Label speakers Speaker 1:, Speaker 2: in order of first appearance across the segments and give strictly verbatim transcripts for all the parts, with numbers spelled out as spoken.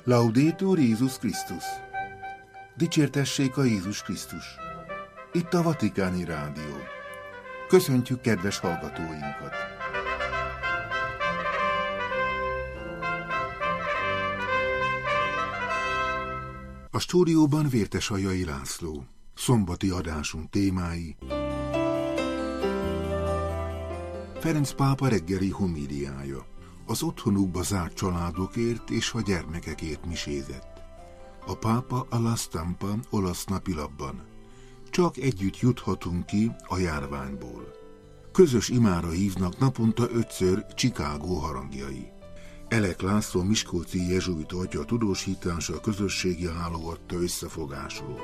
Speaker 1: Laudetur Jézus Krisztus! Dicsértessék a Jézus Krisztus! Itt a Vatikáni Rádió. Köszöntjük kedves hallgatóinkat! A stúdióban Vértesaljai László. Szombati adásunk témái: Ferenc pápa reggeli homíliája. Az otthonukba zárt családokért és a gyermekekért misézett. A pápa a La Stampa olasz napilapban. Csak együtt juthatunk ki a járványból. Közös imára hívnak naponta ötször Chicago harangjai. Elek László miskolci jezsuita atya tudósítása a közösségi háló adta összefogásról.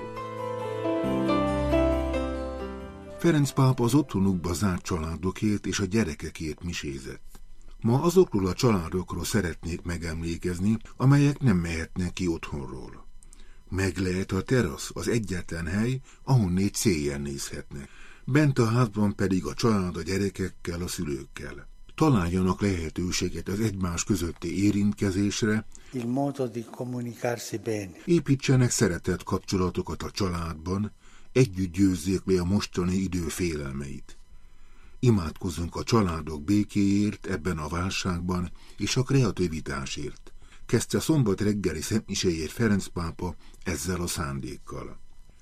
Speaker 1: Ferenc pápa az otthonukba zárt családokért és a gyerekekért misézett. Ma azokról a családokról szeretnék megemlékezni, amelyek nem mehetnek ki otthonról. Meg lehet a terasz, az egyetlen hely, ahonnét széjjel nézhetnek. Bent a házban pedig a család a gyerekekkel, a szülőkkel. Találjanak lehetőséget az egymás közötti érintkezésre,
Speaker 2: il modo di comunicarsi bene.
Speaker 1: Építsenek szeretett kapcsolatokat a családban, együtt győzzék le a mostani idő félelmeit. Imádkozzunk a családok békéért ebben a válságban és a kreativitásért. Kezdte szombat reggeli szentmiséjét Ferenc pápa ezzel a szándékkal.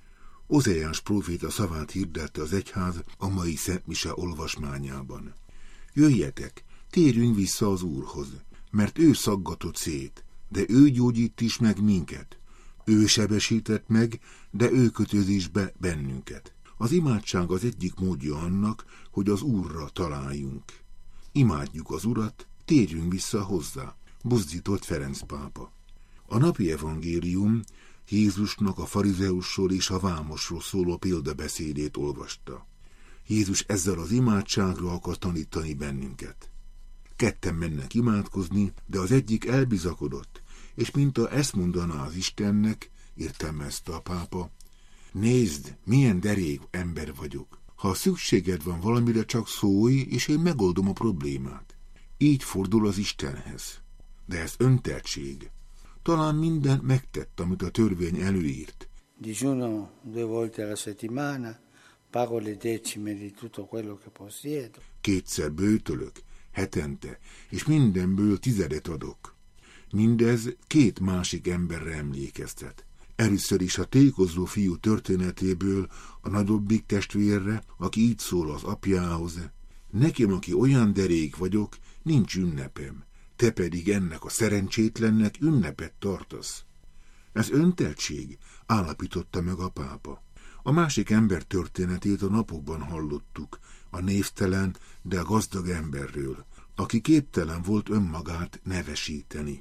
Speaker 1: Ozeás próféta szavát hirdette az egyház a mai szentmise olvasmányában. Jöjjetek, térjünk vissza az Úrhoz, mert ő szaggatott szét, de ő gyógyít is meg minket. Ő sebesített meg, de ő kötözés be bennünket. Az imádság az egyik módja annak, hogy az Úrra találjunk. Imádjuk az Urat, térjünk vissza hozzá, buzdított Ferenc pápa. A napi evangélium Jézusnak a farizeusról és a vámosról szóló példabeszédét olvasta. Jézus ezzel az imádságra akar tanítani bennünket. Ketten mennek imádkozni, de az egyik elbizakodott, és mintha ezt mondaná az Istennek, értelmezte a pápa: nézd, milyen derék ember vagyok. Ha szükséged van valamire, csak szólj, és én megoldom a problémát. Így fordul az Istenhez. De ez önteltség. Talán mindent megtett, amit a törvény előírt.
Speaker 2: Digiuno due volte alla settimana, pago le decime di tutto quello che possiedo.
Speaker 1: Kétszer böjtölök, hetente, és mindenből tizedet adok. Mindez két másik emberre emlékeztet. Először is a tékozó fiú történetéből a nagyobbik testvérre, aki így szól az apjához: nekem, aki olyan derék vagyok, nincs ünnepem, te pedig ennek a szerencsétlennek ünnepet tartasz. Ez önteltség, állapította meg a pápa. A másik ember történetét a napokban hallottuk, a névtelen, de a gazdag emberről, aki képtelen volt önmagát nevesíteni.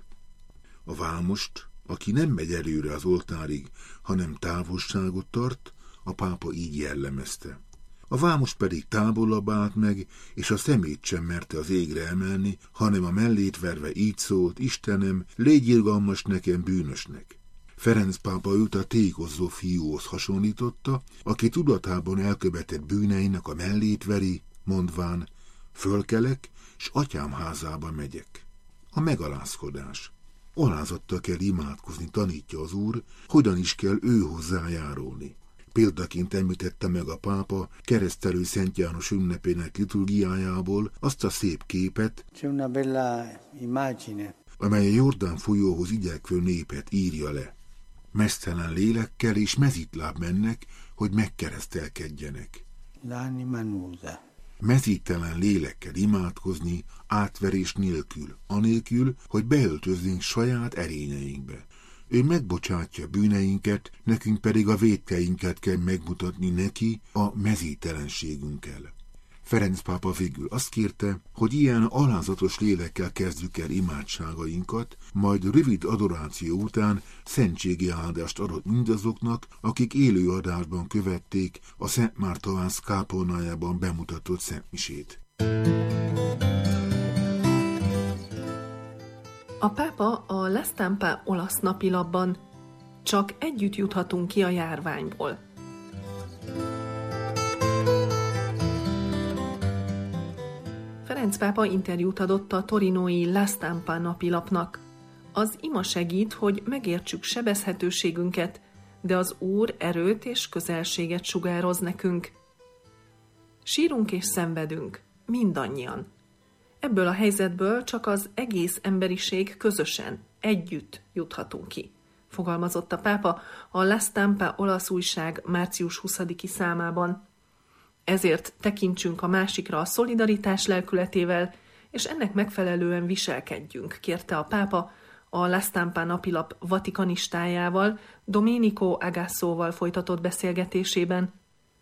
Speaker 1: A vámost, aki nem megy előre az oltárig, hanem távolságot tart, a pápa így jellemezte. A vámos pedig távolabb állt meg, és a szemét sem merte az égre emelni, hanem a mellét verve így szólt: Istenem, légy irgalmas nekem, bűnösnek. Ferenc pápa őt a tékozó fiúhoz hasonlította, aki tudatában elkövetett bűneinek a mellét veri, mondván: fölkelek, s atyám házába megyek. A megalázkodás. Alázattal kell imádkozni, tanítja az Úr, hogyan is kell ő hozzájárulni. Példaként említette meg a pápa keresztelő Szent János ünnepének liturgiájából azt a szép képet, amely a Jordán folyóhoz igyekvő népet írja le. Meztelen lélekkel és mezítláb mennek, hogy megkeresztelkedjenek. Mezítelen lélekkel imádkozni, átverés nélkül, anélkül, hogy beöltöznénk saját erényeinkbe. Ő megbocsátja bűneinket, nekünk pedig a vétkeinket kell megmutatni neki a mezítelenségünkkel. Ferenc pápa végül azt kérte, hogy ilyen alázatos lélekkel kezdjük el imádságainkat, majd rövid adoráció után szentségi áldást adott mindazoknak, akik élő adásban követték a Szent Mártovász kápolnájában bemutatott szentmisét.
Speaker 3: A pápa a La Stampa olasz napilapban: csak együtt juthatunk ki a járványból. Ferenc pápa interjút adott a torinói La Stampa napilapnak. Az ima segít, hogy megértsük sebezhetőségünket, de az Úr erőt és közelséget sugároz nekünk. Sírunk és szenvedünk, mindannyian. Ebből a helyzetből csak az egész emberiség közösen, együtt juthatunk ki, fogalmazott a pápa a La Stampa olasz újság március huszadiki számában. Ezért tekintsünk a másikra a szolidaritás lelkületével, és ennek megfelelően viselkedjünk, kérte a pápa a La Stampa napilap vatikanistájával, Domenico Agasszóval folytatott beszélgetésében.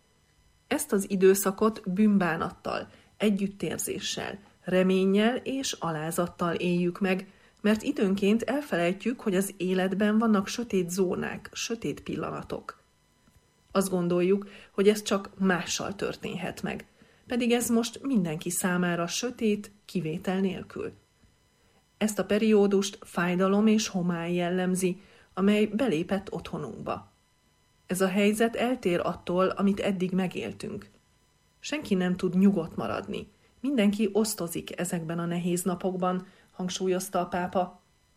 Speaker 3: Ezt az időszakot bűnbánattal, együttérzéssel, reménnyel és alázattal éljük meg, mert időnként elfelejtjük, hogy az életben vannak sötét zónák, sötét pillanatok. Azt gondoljuk, hogy ez csak mással történhet meg, pedig ez most mindenki számára sötét, kivétel nélkül. Ezt a periódust fájdalom és homály jellemzi, amely belépett otthonunkba. Ez a helyzet eltér attól, amit eddig megéltünk. Senki nem tud nyugodt maradni. Mindenki osztozik ezekben a nehéz napokban, hangsúlyozta a pápa.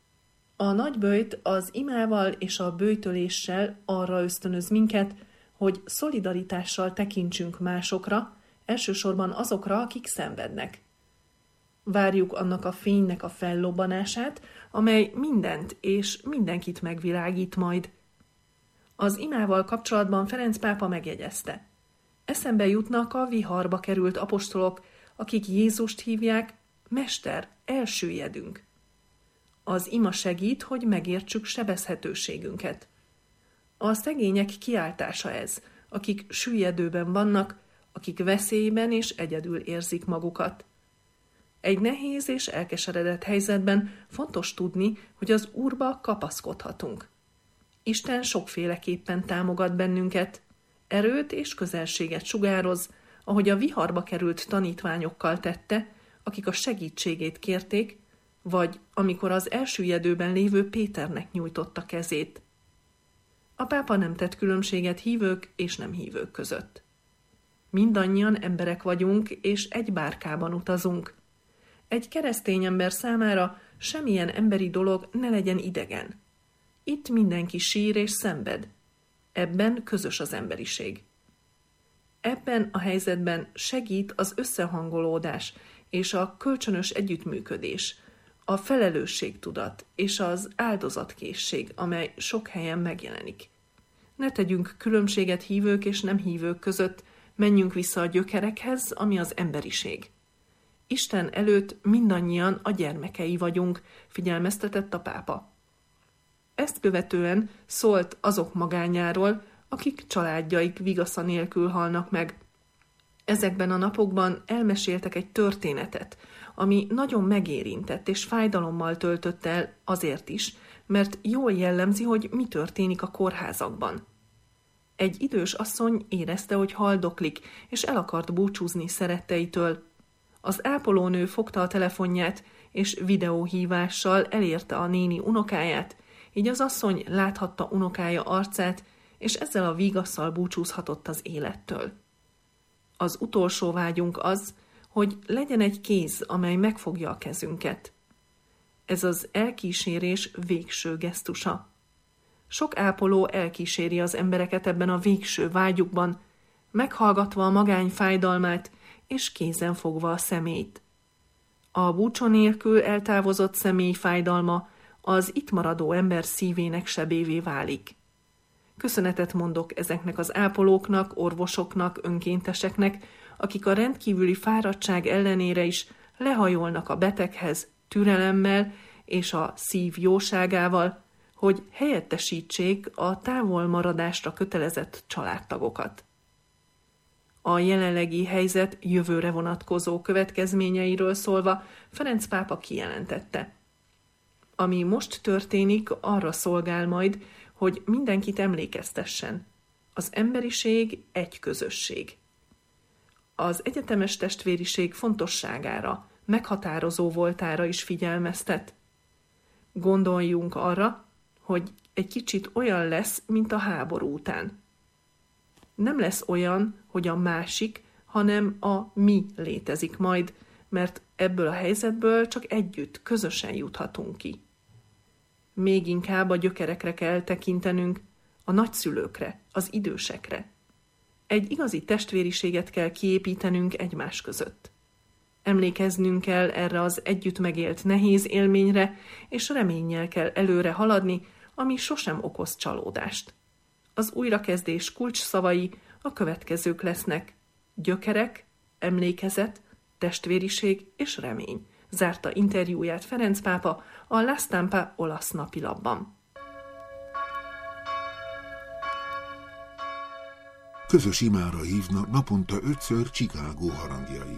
Speaker 3: A nagyböjt az imával és a böjtöléssel arra ösztönöz minket, hogy szolidaritással tekintsünk másokra, elsősorban azokra, akik szenvednek. Várjuk annak a fénynek a fellobbanását, amely mindent és mindenkit megvilágít majd. Az imával kapcsolatban Ferenc pápa megjegyezte. Eszembe jutnak a viharba került apostolok, akik Jézust hívják, Mester, elsüllyedünk. Az ima segít, hogy megértsük sebezhetőségünket. A szegények kiáltása ez, akik süllyedőben vannak, akik veszélyben és egyedül érzik magukat. Egy nehéz és elkeseredett helyzetben fontos tudni, hogy az Úrba kapaszkodhatunk. Isten sokféleképpen támogat bennünket, erőt és közelséget sugároz, ahogy a viharba került tanítványokkal tette, akik a segítségét kérték, vagy amikor az elsüllyedőben lévő Péternek nyújtotta kezét. A pápa nem tett különbséget hívők és nem hívők között. Mindannyian emberek vagyunk, és egy bárkában utazunk. Egy keresztény ember számára semmilyen emberi dolog ne legyen idegen. Itt mindenki sír és szenved. Ebben közös az emberiség. Ebben a helyzetben segít az összehangolódás és a kölcsönös együttműködés, a felelősségtudat és az áldozatkészség, amely sok helyen megjelenik. Ne tegyünk különbséget hívők és nem hívők között, menjünk vissza a gyökerekhez, ami az emberiség. Isten előtt mindannyian a gyermekei vagyunk, figyelmeztetett a pápa. Ezt követően szólt azok magányáról, akik családjaik vigasza nélkül halnak meg. Ezekben a napokban elmeséltek egy történetet, ami nagyon megérintett és fájdalommal töltött el azért is, mert jól jellemzi, hogy mi történik a kórházakban. Egy idős asszony érezte, hogy haldoklik, és el akart búcsúzni szeretteitől. Az ápolónő fogta a telefonját, és videóhívással elérte a néni unokáját, így az asszony láthatta unokája arcát, és ezzel a vígasszal búcsúzhatott az élettől. Az utolsó vágyunk az, hogy legyen egy kéz, amely megfogja a kezünket. Ez az elkísérés végső gesztusa. Sok ápoló elkíséri az embereket ebben a végső vágyukban, meghallgatva a magány fájdalmát, és kézen fogva a személyt. A búcsú nélkül eltávozott személy fájdalma az itt maradó ember szívének sebévé válik. Köszönetet mondok ezeknek az ápolóknak, orvosoknak, önkénteseknek, akik a rendkívüli fáradtság ellenére is lehajolnak a beteghez türelemmel és a szív jóságával, hogy helyettesítsék a távol maradásra kötelezett családtagokat. A jelenlegi helyzet jövőre vonatkozó következményeiről szólva Ferenc pápa kijelentette. Ami most történik, arra szolgál majd, hogy mindenkit emlékeztessen. Az emberiség egy közösség. Az egyetemes testvériség fontosságára, meghatározó voltára is figyelmeztet. Gondoljunk arra, hogy egy kicsit olyan lesz, mint a háború után. Nem lesz olyan, hogy a másik, hanem a mi létezik majd, mert ebből a helyzetből csak együtt, közösen juthatunk ki. Még inkább a gyökerekre kell tekintenünk, a nagyszülőkre, az idősekre. Egy igazi testvériséget kell kiépítenünk egymás között. Emlékeznünk kell erre az együtt megélt nehéz élményre, és reménnyel kell előre haladni, ami sosem okoz csalódást. Az újrakezdés kulcsszavai a következők lesznek: gyökerek, emlékezet, testvériség és remény, zárta interjúját Ferenc pápa a La Stampa olasz napilapban.
Speaker 1: Közös imára hívnak naponta ötször Chicago harangjai.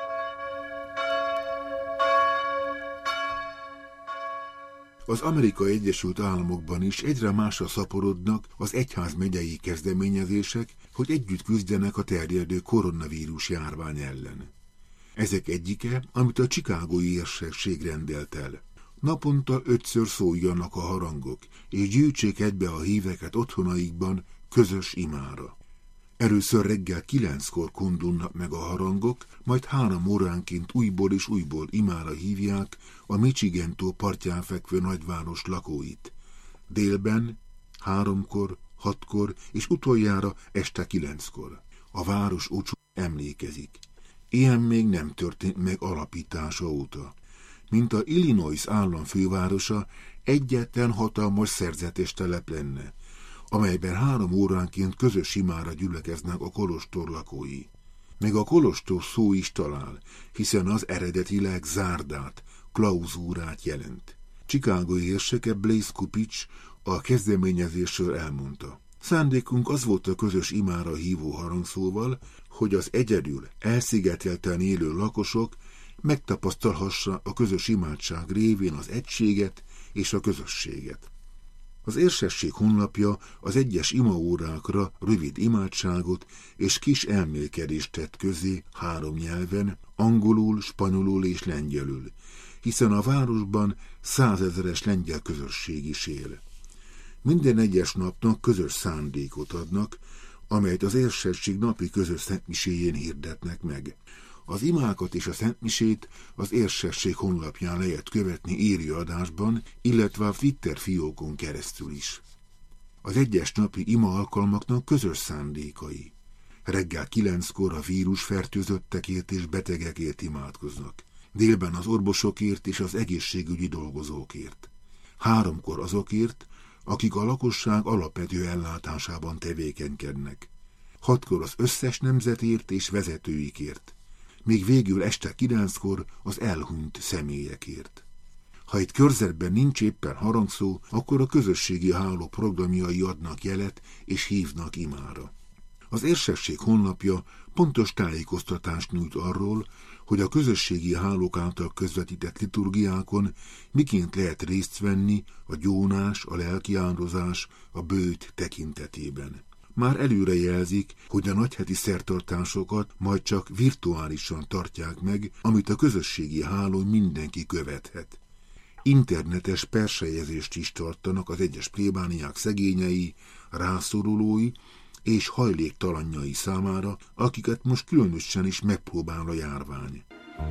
Speaker 1: Az Amerikai Egyesült Államokban is egyre másra szaporodnak az egyházmegyei kezdeményezések, hogy együtt küzdenek a terjedő koronavírus járvány ellen. Ezek egyike, amit a chicagói érsesség rendelt el. Naponta ötször szóljanak a harangok, és gyűjtsék egybe a híveket otthonaikban közös imára. Először reggel kilenckor kondulnak meg a harangok, majd három óránként újból és újból imára hívják a Michigan-tó partján fekvő nagyváros lakóit. Délben, háromkor, hatkor és utoljára este kilenckor. A város ócsú emlékezik. Ilyen még nem történt meg alapítása óta. Mint a Illinois állam fővárosa, egyetlen hatalmas szerzetes telep lenne, amelyben három óránként közös imára gyülekeznek a kolostor lakói. Meg a kolostor szó is talál, hiszen az eredetileg zárdát, klauzúrát jelent. Chicagói érseke Blaise Kupich a kezdeményezésről elmondta: szándékunk az volt a közös imára hívó harangszóval, hogy az egyedül, elszigetelten élő lakosok megtapasztalhassa a közös imádság révén az egységet és a közösséget. Az érsesség honlapja az egyes imaórákra rövid imádságot és kis elmélkedést tett közé három nyelven, angolul, spanyolul és lengyelül, hiszen a városban százezeres lengyel közösség is él. Minden egyes napnak közös szándékot adnak, amelyet az érsesség napi közös szentmiséjén hirdetnek meg. Az imákat és a szentmisét az érsesség honlapján lehet követni élőadásban, illetve a Twitter fiókon keresztül is. Az egyes napi ima alkalmaknak közös szándékai. Reggel kilenckor a vírusfertőzöttekért és betegekért imádkoznak. Délben az orvosokért és az egészségügyi dolgozókért. Háromkor azokért, akik a lakosság alapvető ellátásában tevékenykednek. Hatkor az összes nemzetért és vezetőikért. Még végül este kilenckor az elhunyt személyekért. Ha itt körzetben nincs éppen harangszó, akkor a közösségi háló programjai adnak jelet és hívnak imára. Az érsesség honlapja pontos tájékoztatást nyújt arról, hogy a közösségi hálók által közvetített liturgiákon miként lehet részt venni a gyónás, a lelkiáldozás, a bőjt tekintetében. Már előre jelzik, hogy a nagyheti szertartásokat majd csak virtuálisan tartják meg, amit a közösségi hálón mindenki követhet. Internetes persejezést is tartanak az egyes plébániák szegényei, rászorulói és hajléktalanjai számára, akiket most különösen is megpróbál a járvány.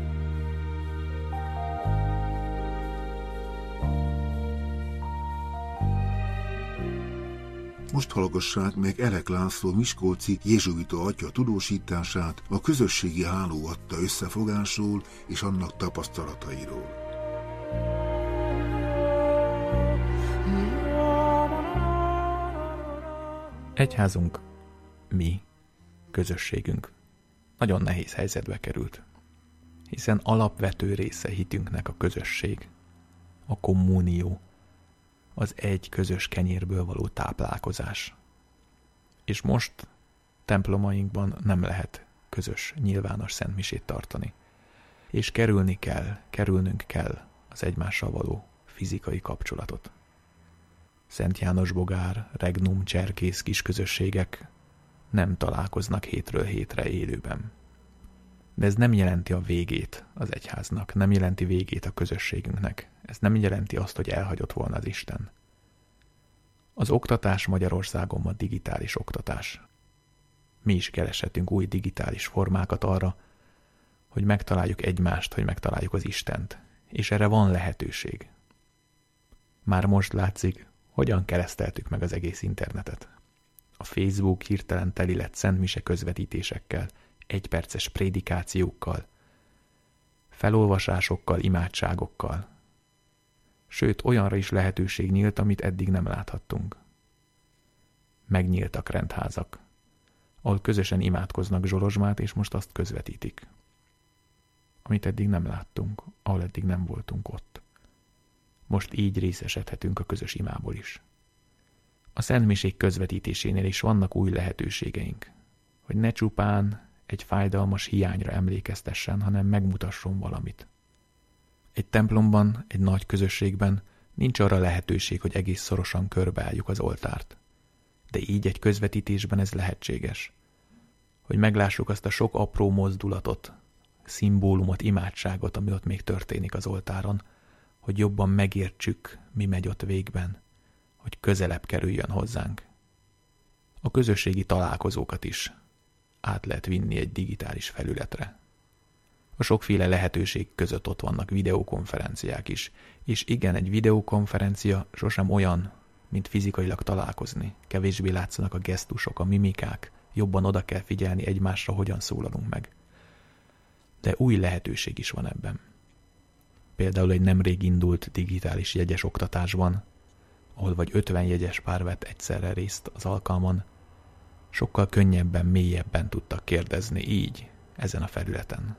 Speaker 1: Most hallgassák meg Elek László miskolci jezsuita atya tudósítását a közösségi háló adta összefogásról és annak tapasztalatairól.
Speaker 4: Egyházunk, mi, közösségünk nagyon nehéz helyzetbe került, hiszen alapvető része hitünknek a közösség, a kommunió, az egy közös kenyérből való táplálkozás. És most templomainkban nem lehet közös, nyilvános szentmisét tartani. És kerülni kell, kerülnünk kell az egymással való fizikai kapcsolatot. Szent János Bogár, Regnum, Cserkész kisközösségek nem találkoznak hétről hétre élőben. De ez nem jelenti a végét az egyháznak, nem jelenti végét a közösségünknek. Ez nem jelenti azt, hogy elhagyott volna az Isten. Az oktatás Magyarországon ma digitális oktatás. Mi is kereshetünk új digitális formákat arra, hogy megtaláljuk egymást, hogy megtaláljuk az Istent. És erre van lehetőség. Már most látszik, hogyan kereszteltük meg az egész internetet. A Facebook hirtelen teli lett szentmise közvetítésekkel, egyperces prédikációkkal, felolvasásokkal, imádságokkal. Sőt, olyanra is lehetőség nyílt, amit eddig nem láthattunk. Megnyíltak rendházak, ahol közösen imádkoznak Zsolozsmát, és most azt közvetítik. Amit eddig nem láttunk, ahol eddig nem voltunk ott. Most így részesedhetünk a közös imából is. A szentmisék közvetítésénél is vannak új lehetőségeink, hogy ne csupán egy fájdalmas hiányra emlékeztessen, hanem megmutasson valamit. Egy templomban, egy nagy közösségben nincs arra lehetőség, hogy egész szorosan körbeálljuk az oltárt. De így egy közvetítésben ez lehetséges. Hogy meglássuk azt a sok apró mozdulatot, szimbólumot, imádságot, ami ott még történik az oltáron, hogy jobban megértsük, mi megy ott végben, hogy közelebb kerüljön hozzánk. A közösségi találkozókat is át lehet vinni egy digitális felületre. A sokféle lehetőség között ott vannak videokonferenciák is, és igen, egy videokonferencia sosem olyan, mint fizikailag találkozni. Kevésbé látszanak a gesztusok, a mimikák, jobban oda kell figyelni egymásra, hogyan szólalunk meg. De új lehetőség is van ebben. Például egy nemrég indult digitális jegyes oktatásban, ahol vagy ötven jegyes pár vett egyszerre részt az alkalmon, sokkal könnyebben, mélyebben tudtak kérdezni így, ezen a felületen.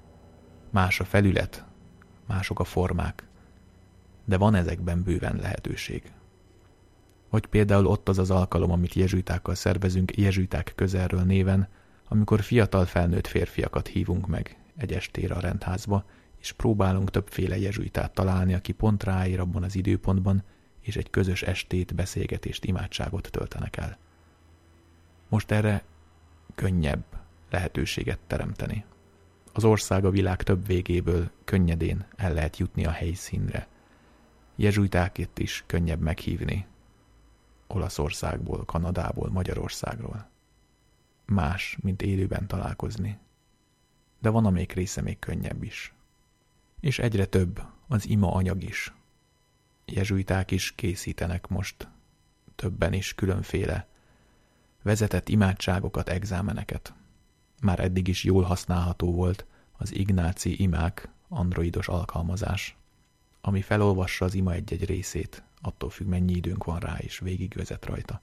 Speaker 4: Más a felület, mások a formák, de van ezekben bőven lehetőség. Vagy például ott az az alkalom, amit jezsuitákkal szervezünk, Jezsuiták közelről néven, amikor fiatal felnőtt férfiakat hívunk meg egy estére a rendházba, és próbálunk többféle jezsuitát találni, aki pont ráér abban az időpontban, és egy közös estét, beszélgetést, imádságot töltenek el. Most erre könnyebb lehetőséget teremteni. Az ország a világ több végéből könnyedén el lehet jutni a helyszínre. Jezsuitákat is könnyebb meghívni. Olaszországból, Kanadából, Magyarországról. Más, mint élőben találkozni. De van, amelyik része még könnyebb is. És egyre több az ima anyag is. Jezsuiták is készítenek most többen is különféle vezetett imádságokat, exámeneket. Már eddig is jól használható volt az Ignáci imák androidos alkalmazás, ami felolvassa az ima egy-egy részét, attól függ, mennyi időnk van rá, és végigvezet rajta.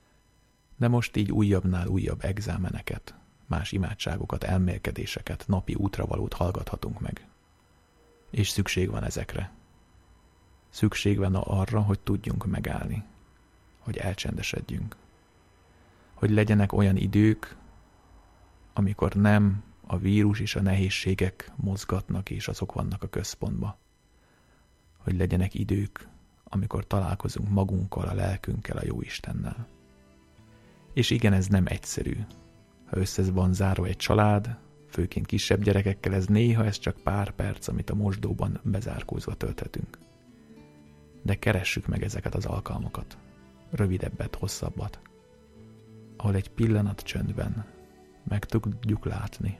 Speaker 4: De most így újabbnál újabb exámeneket, más imádságokat, elmélkedéseket, napi útravalót hallgathatunk meg. És szükség van ezekre. Szükség van arra, hogy tudjunk megállni, hogy elcsendesedjünk. Hogy legyenek olyan idők, amikor nem a vírus és a nehézségek mozgatnak, és azok vannak a központba. Hogy legyenek idők, amikor találkozunk magunkkal, a lelkünkkel, a Jóistennel. És igen, ez nem egyszerű. Ha össze van zárva egy család, főként kisebb gyerekekkel, ez néha ez csak pár perc, amit a mosdóban bezárkózva tölthetünk. De keressük meg ezeket az alkalmakat. Rövidebbet, hosszabbat. Ahol egy pillanat csöndben meg tudjuk látni.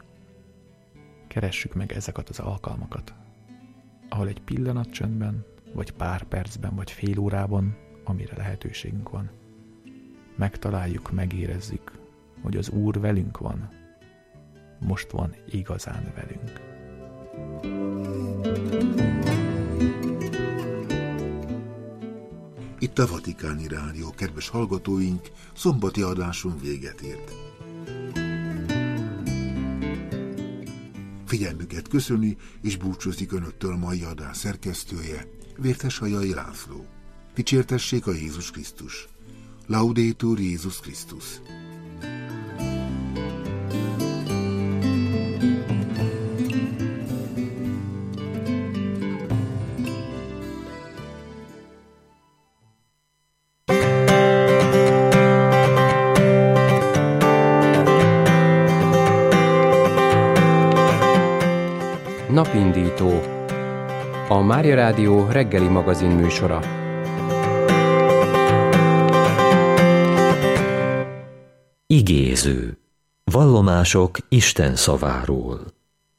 Speaker 4: Keressük meg ezeket az alkalmakat. Ahol egy pillanat csöndben, vagy pár percben, vagy fél órában, amire lehetőségünk van. Megtaláljuk, megérezzük, hogy az Úr velünk van. Most van igazán velünk.
Speaker 1: Itt a Vatikáni Rádió, kedves hallgatóink, szombati adásunk véget ért. Figyelmüket köszöni és búcsúzik önöktől a mai adás szerkesztője, Vérteshajai László. Dicsértessék a Jézus Krisztus. Laudetur Jézus Krisztus.
Speaker 5: Napindító, a Mária Rádió reggeli magazin műsora.
Speaker 6: Igéző. Vallomások Isten szaváról.